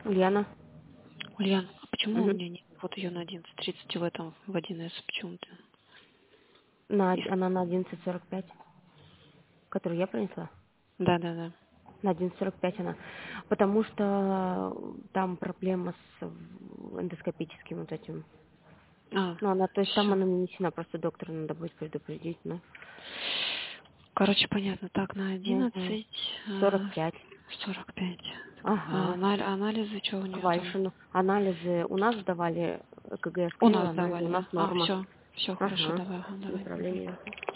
Ульяна. Ульян, а почему у Мгм. меня нет? Вот ее на 11:30 в этом, в 1С почему-то. Она на 11:45, которую я принесла. Да. На 11:45 она. Потому что там проблема с эндоскопическим вот этим. А, Ну, она, то есть там все. она нанесена, просто доктора надо будет предупредить, ну. Короче, понятно. Так, на Угу. 11:45. 45. Ага. Анализы, что у нее там? Вайшину. Анализы у нас сдавали, КГ У скринила, нас анализы у давали, нас да? А, норма. все, хорошо, Ага. давай. Мгм. Направление.